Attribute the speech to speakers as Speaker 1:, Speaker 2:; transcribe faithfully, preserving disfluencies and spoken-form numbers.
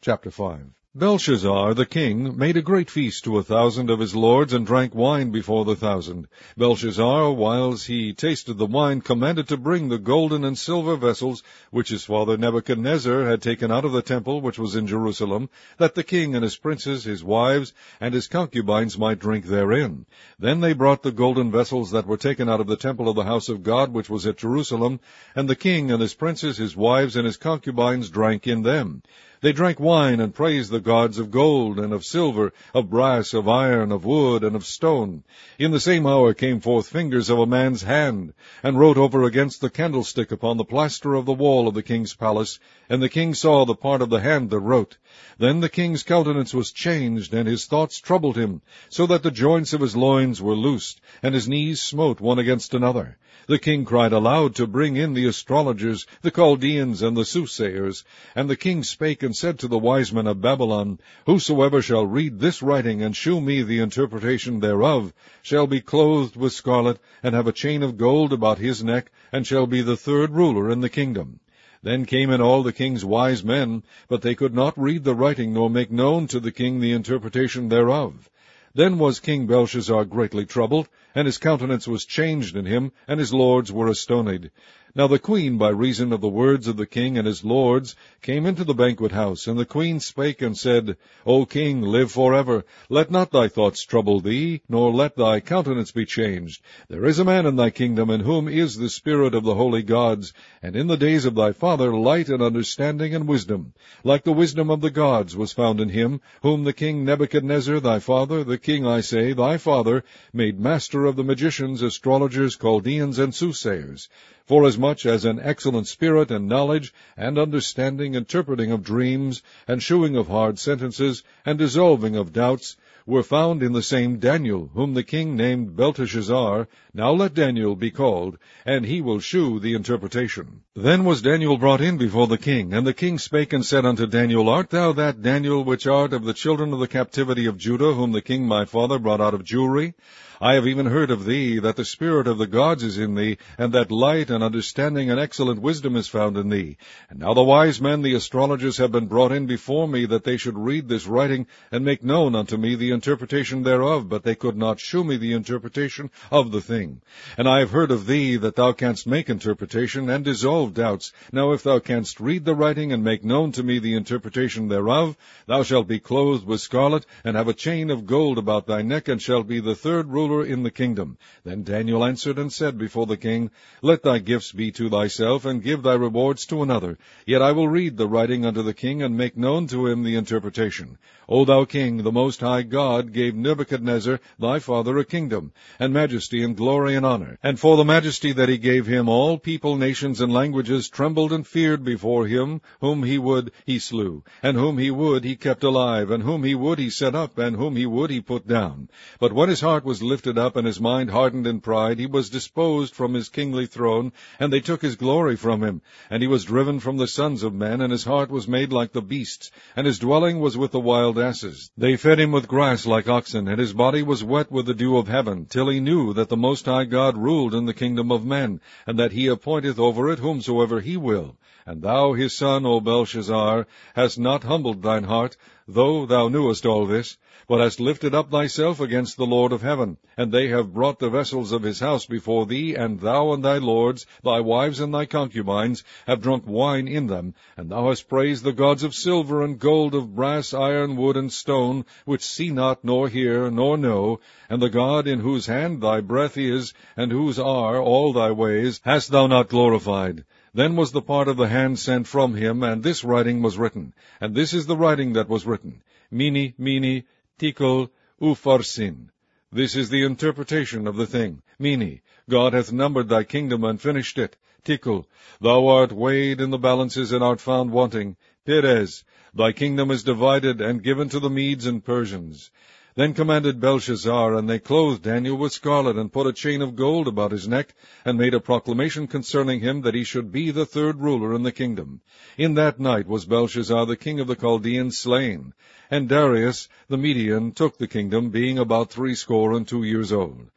Speaker 1: Chapter five. Belshazzar the king made a great feast to a thousand of his lords, and drank wine before the thousand. Belshazzar, whiles he tasted the wine, commanded to bring the golden and silver vessels, which his father Nebuchadnezzar had taken out of the temple which was in Jerusalem, that the king and his princes, his wives, and his concubines might drink therein. Then they brought the golden vessels that were taken out of the temple of the house of God, which was at Jerusalem, and the king and his princes, his wives, and his concubines drank in them. They drank wine and praised the gods of gold, and of silver, of brass, of iron, of wood, and of stone. In the same hour came forth fingers of a man's hand, and wrote over against the candlestick upon the plaster of the wall of the king's palace, and the king saw the part of the hand that wrote. Then the king's countenance was changed, and his thoughts troubled him, so that the joints of his loins were loosed, and his knees smote one against another. The king cried aloud to bring in the astrologers, the Chaldeans, and the soothsayers. And the king spake and said to the wise men of Babylon, Whosoever shall read this writing, and shew me the interpretation thereof, shall be clothed with scarlet, and have a chain of gold about his neck, and shall be the third ruler in the kingdom. Then came in all the king's wise men, but they could not read the writing, nor make known to the king the interpretation thereof. Then was King Belshazzar greatly troubled, and his countenance was changed in him, and his lords were astonied. Now the queen, by reason of the words of the king and his lords, came into the banquet house, and the queen spake and said, O king, live forever. Let not thy thoughts trouble thee, nor let thy countenance be changed. There is a man in thy kingdom, in whom is the spirit of the holy gods, and in the days of thy father light and understanding and wisdom. Like the wisdom of the gods was found in him, whom the king Nebuchadnezzar thy father, the king, I say, thy father, made master of the magicians, astrologers, Chaldeans, and soothsayers. Forasmuch as an excellent spirit and knowledge, and understanding, interpreting of dreams, and shewing of hard sentences, and dissolving of doubts, were found in the same Daniel, whom the king named Belteshazzar. Now let Daniel be called, and he will shew the interpretation. Then was Daniel brought in before the king, and the king spake and said unto Daniel, Art thou that Daniel which art of the children of the captivity of Judah, whom the king my father brought out of Jewry? I have even heard of thee, that the spirit of the gods is in thee, and that light and understanding and excellent wisdom is found in thee. And now the wise men, the astrologers, have been brought in before me, that they should read this writing, and make known unto me the interpretation thereof, but they could not shew me the interpretation of the thing. And I have heard of thee, that thou canst make interpretation, and dissolve doubts. Now if thou canst read the writing, and make known to me the interpretation thereof, thou shalt be clothed with scarlet, and have a chain of gold about thy neck, and shalt be the third ruler in the kingdom. Then Daniel answered and said before the king, Let thy gifts be to thyself, and give thy rewards to another. Yet I will read the writing unto the king, and make known to him the interpretation. O thou king, the most high God gave Nebuchadnezzar thy father a kingdom, and majesty, and glory, and honor. And for the majesty that he gave him, all people, nations, and languages trembled and feared before him. Whom he would he slew, and whom he would he kept alive, and whom he would he set up, and whom he would he put down. But when his heart was lifted up, and his mind hardened in pride, he was disposed from his kingly throne, and they took his glory from him. And he was driven from the sons of men, and his heart was made like the beasts, and his dwelling was with the wild asses. They fed him with grass like oxen, and his body was wet with the dew of heaven, till he knew that the Most High God ruled in the kingdom of men, and that he appointeth over it whomsoever he will. And thou, his son, O Belshazzar, hast not humbled thine heart, though thou knewest all this, but hast lifted up thyself against the Lord of heaven. And they have brought the vessels of his house before thee, and thou and thy lords, thy wives and thy concubines, have drunk wine in them. And thou hast praised the gods of silver and gold, of brass, iron, wood, and stone, which see not, nor hear, nor know. And the God in whose hand thy breath is, and whose are all thy ways, hast thou not glorified. Then was the part of the hand sent from him, and this writing was written. And this is the writing that was written. Mene, mene, tekel, upharsin. This is the interpretation of the thing. Mene, God hath numbered thy kingdom and finished it. Tekel, thou art weighed in the balances and art found wanting. Peres, thy kingdom is divided and given to the Medes and Persians. Then commanded Belshazzar, and they clothed Daniel with scarlet, and put a chain of gold about his neck, and made a proclamation concerning him, that he should be the third ruler in the kingdom. In that night was Belshazzar the king of the Chaldeans slain. And Darius the Median took the kingdom, being about threescore and two years old.